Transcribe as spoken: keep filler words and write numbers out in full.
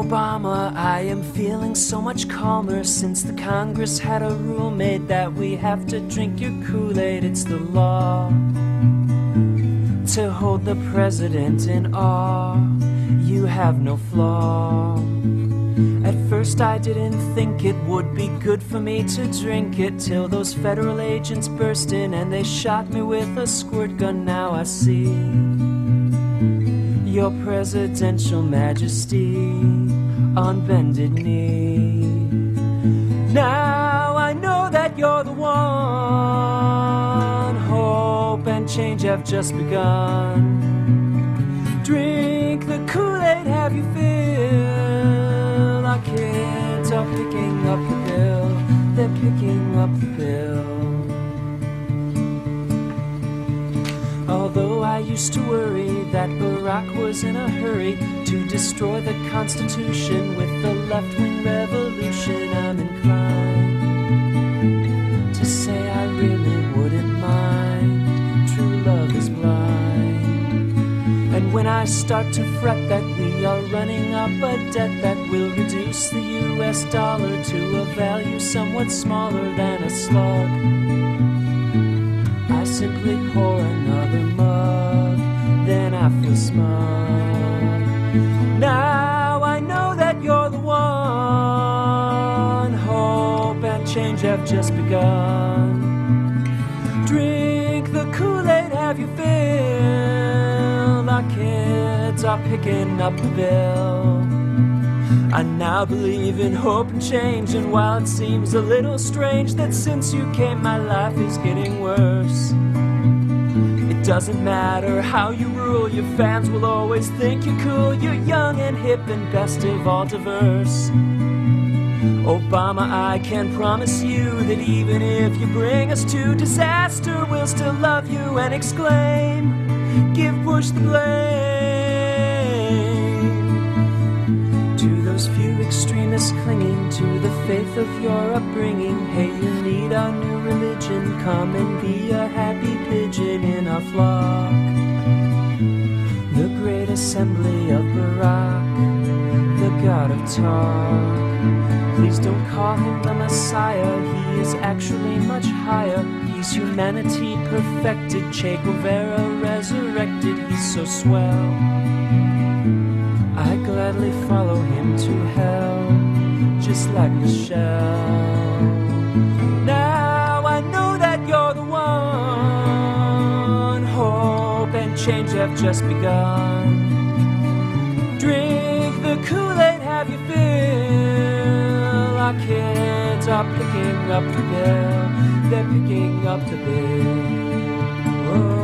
Obama, I am feeling so much calmer since the Congress had a rule made that we have to drink your Kool-Aid. It's the law to hold the president in awe. You have no flaw. At first I didn't think it would be good for me to drink it, till those federal agents burst in and they shot me with a squirt gun. Now I see your presidential majesty on bended knee. Now I know that you're the one. Hope and change have just begun. Drink the Kool-Aid, have you feel? Our kids are picking up the bill. They're picking up the bill. Although I used to worry that Barack was in a hurry to destroy the Constitution with the left-wing revolution, I'm inclined to say I really wouldn't mind. True love is blind. And when I start to fret that we are running up a debt that will reduce the U S dollar to a value somewhat smaller than a slug, I simply pour another mug, then I feel smug. Now I know that you're the one. Hope and change have just begun. Drink the Kool-Aid, have you filled? Our kids are picking up the bill. I now believe in hope and change, and while it seems a little strange that since you came my life is getting worse, it doesn't matter how you rule, your fans will always think you're cool. You're young and hip and best of all diverse. Obama, I can promise you that even if you bring us to disaster, we'll still love you and exclaim, give Bush the blame. To those few extremists clinging to the faith of your upbringing, hey, you need our new religion, come and be a happy pigeon in our flock. The great assembly of Barack, the God of talk. Please don't call him the Messiah, he is actually much higher. He's humanity perfected, Che Guevara resurrected, he's so swell. I gladly follow him to hell, just like Michelle. Now I know that you're the one. Hope and change have just begun. Drink the Kool-Aid, have you feel? Our kids are picking up the bill. They're picking up the bill. Whoa.